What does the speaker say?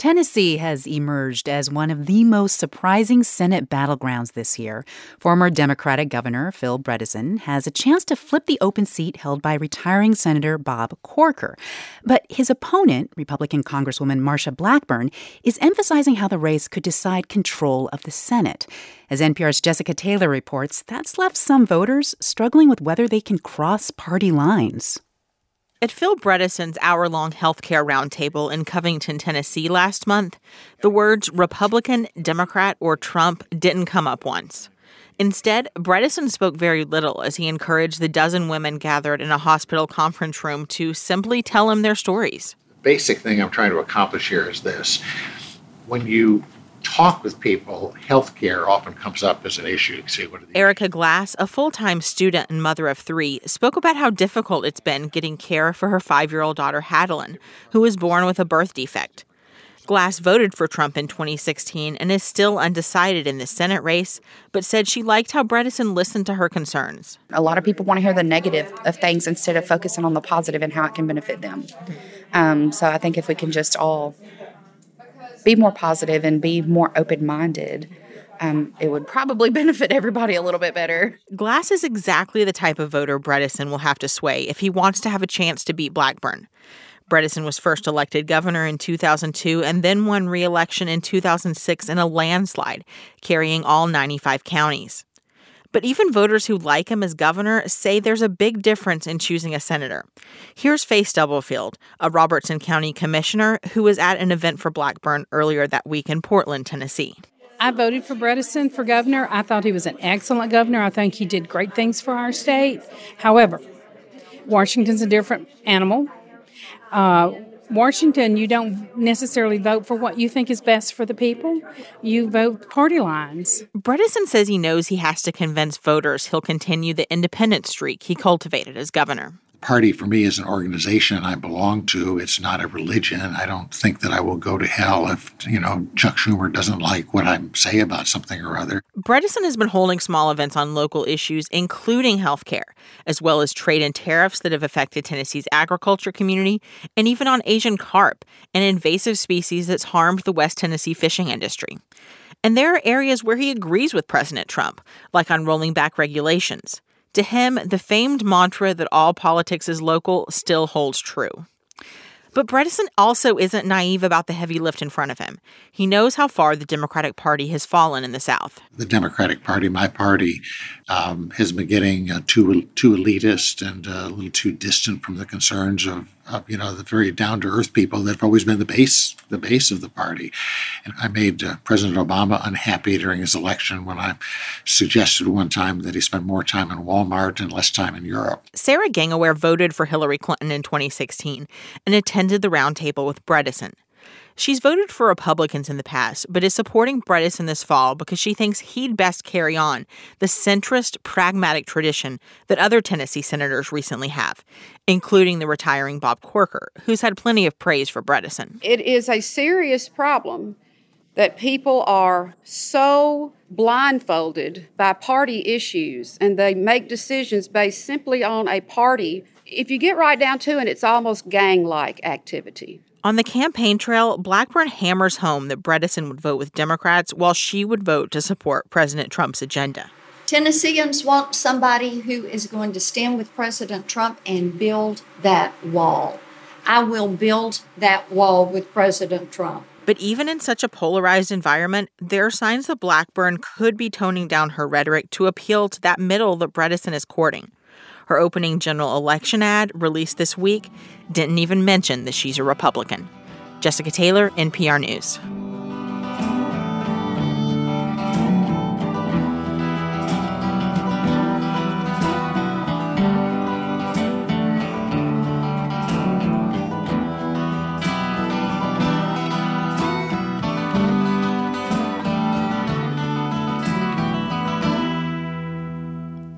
Tennessee has emerged as one of the most surprising Senate battlegrounds this year. Former Democratic Governor Phil Bredesen has a chance to flip the open seat held by retiring Senator Bob Corker. But his opponent, Republican Congresswoman Marsha Blackburn, is emphasizing how the race could decide control of the Senate. As NPR's Jessica Taylor reports, that's left some voters struggling with whether they can cross party lines. At Phil Bredesen's hour-long healthcare roundtable in Covington, Tennessee last month, the words Republican, Democrat, or Trump didn't come up once. Instead, Bredesen spoke very little as he encouraged the dozen women gathered in a hospital conference room to simply tell him their stories. The basic thing I'm trying to accomplish here is this. When you talk with people, healthcare often comes up as an issue. Erica Glass, a full-time student and mother of 3, spoke about how difficult it's been getting care for her 5-year-old daughter, Hadeline, who was born with a birth defect. Glass voted for Trump in 2016 and is still undecided in the Senate race, but said she liked how Bredesen listened to her concerns. A lot of people want to hear the negative of things instead of focusing on the positive and how it can benefit them. So I think if we can just all be more positive and be more open-minded, it would probably benefit everybody a little bit better. Glass is exactly the type of voter Bredesen will have to sway if he wants to have a chance to beat Blackburn. Bredesen was first elected governor in 2002 and then won re-election in 2006 in a landslide, carrying all 95 counties. But even voters who like him as governor say there's a big difference in choosing a senator. Here's Faye Stubblefield, a Robertson County commissioner who was at an event for Blackburn earlier that week in Portland, Tennessee. I voted for Bredesen for governor. I thought he was an excellent governor. I think he did great things for our state. However, Washington's a different animal. Washington, you don't necessarily vote for what you think is best for the people. You vote party lines. Bredesen says he knows he has to convince voters he'll continue the independent streak he cultivated as governor. Party for me is an organization I belong to. It's not a religion. I don't think that I will go to hell if, Chuck Schumer doesn't like what I say about something or other. Bredesen has been holding small events on local issues, including health care, as well as trade and tariffs that have affected Tennessee's agriculture community, and even on Asian carp, an invasive species that's harmed the West Tennessee fishing industry. And there are areas where he agrees with President Trump, like on rolling back regulations. To him, the famed mantra that all politics is local still holds true. But Bredesen also isn't naive about the heavy lift in front of him. He knows how far the Democratic Party has fallen in the South. The Democratic Party, my party, has been getting too elitist and a little too distant from the concerns of the very down-to-earth people that have always been the base of the party. And I made President Obama unhappy during his election when I suggested one time that he spend more time in Walmart and less time in Europe. Sarah Gangaware voted for Hillary Clinton in 2016 and attended the roundtable with Bredesen. She's voted for Republicans in the past, but is supporting Bredesen this fall because she thinks he'd best carry on the centrist, pragmatic tradition that other Tennessee senators recently have, including the retiring Bob Corker, who's had plenty of praise for Bredesen. It is a serious problem that people are so blindfolded by party issues, and they make decisions based simply on a party. If you get right down to it, it's almost gang-like activity. On the campaign trail, Blackburn hammers home that Bredesen would vote with Democrats while she would vote to support President Trump's agenda. Tennesseans want somebody who is going to stand with President Trump and build that wall. I will build that wall with President Trump. But even in such a polarized environment, there are signs that Blackburn could be toning down her rhetoric to appeal to that middle that Bredesen is courting. Her opening general election ad, released this week, didn't even mention that she's a Republican. Jessica Taylor, NPR News.